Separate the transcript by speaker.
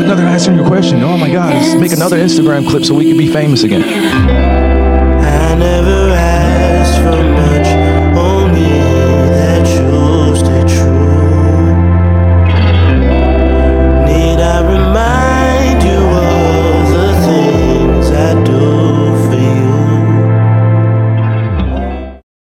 Speaker 1: another answer to your question. Oh my God, let's make another Instagram clip so we can be famous again.
Speaker 2: I never asked for much